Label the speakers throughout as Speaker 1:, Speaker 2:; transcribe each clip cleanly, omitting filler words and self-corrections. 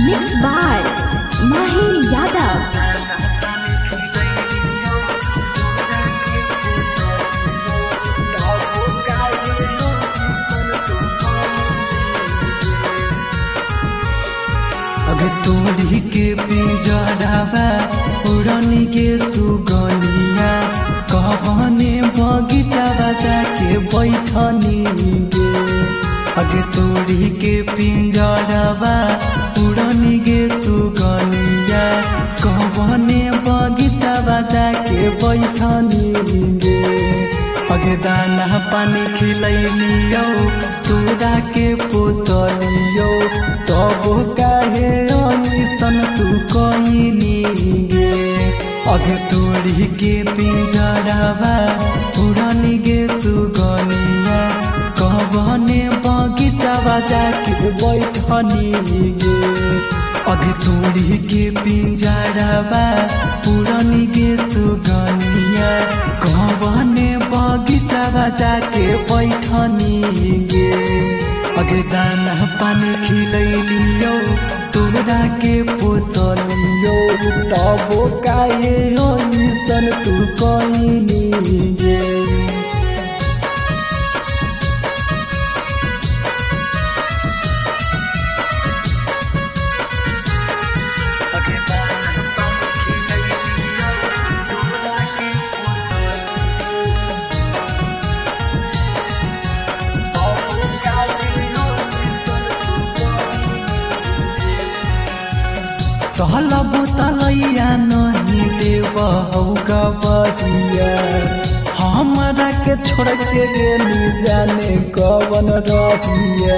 Speaker 1: Mixed by Mahir Yadav.
Speaker 2: अबे तोड़ी के पिंजरावा उड़नी के सुगनिया कहने बगीचावा जाके बैठनी गे। अगे तोड़ी के पिंजरावा उड़नी के सुगनिया कहने बगीचावा जाके बैठनी गे। अगे दाना पानी खिलैलियो तोरा के पोसलियो तब काहे अइसन तू कइनी गे। अगे तोड़ी के पिंजरावा उड़नी गे सुगनिया कहने बगीचावा जाके बैठनी गे। अगे तोड़ी के पिंजरावा उड़नी गे सुगनिया कहने बगीचावा जाके बैठनी गे। अगे दाना पानी खिलैलियो तोरा के पोसलियो तब काहे अइसन तू कइनी गे। कहला बोतलैया नहीं देव हौका बहिया हमरा के छोड़ के गेली जाने कवन रहिया।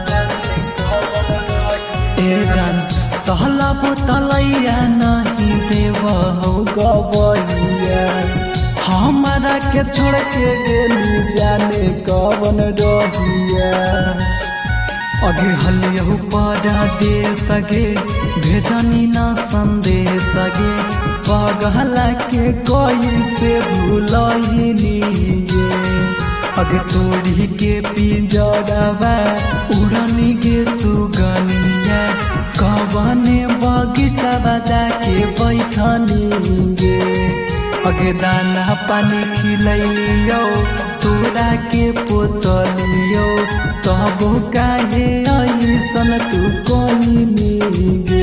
Speaker 2: ए जान कहला बोतलैया नहीं देव हौका बहिया हमरा के छोड़ के गेली जाने कवन रहिया। अगे हलियहु पड़ा दे सगे भेजनी ना संदेश गे पगला के कोई से भूलनी गे। अगे तोड़ी के पिंजरावा उड़नी गे सुगनिया कहने बगीचावा जाके बैठनी गे। अगे दाना पानी खिलैलियो तोरा के पोसलियो तब काहे अइसन तू कइनी गे।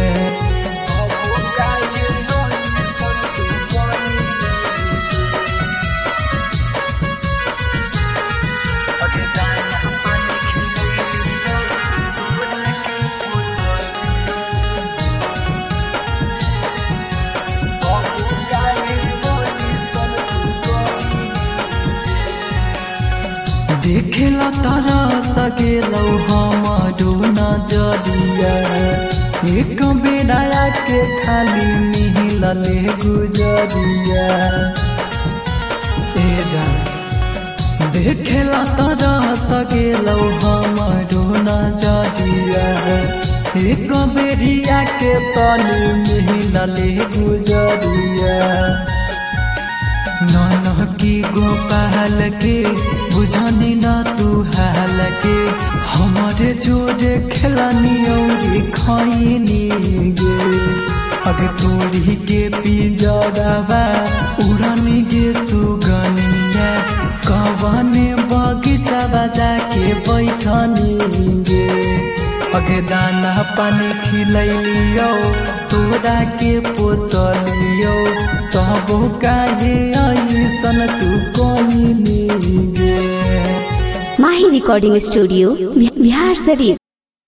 Speaker 2: देखेला तारा सगेलौ हमारो नजरिया एक बेड़ाया के खाली मिलले गुजरिया। ए जान देखेला तारा सगेलौ हमारो नजरिया एक बेड़िया के तनी मिलले गुजरिया। नन की गोपाल के बुझनी ना तू हाल के हमारे जोरे खेलानी और खैनी गे। अगे तोड़ी के पिंजरावा उड़नी गे सुगनिया कहने बगीचावा जाके बैठनी गे। अगे दाना पानी खिलैलियो तोरा के पोसलियो तब काहे अइसन तू कइनी गे।
Speaker 1: Mahir Recording Studio, Bihar Sharif.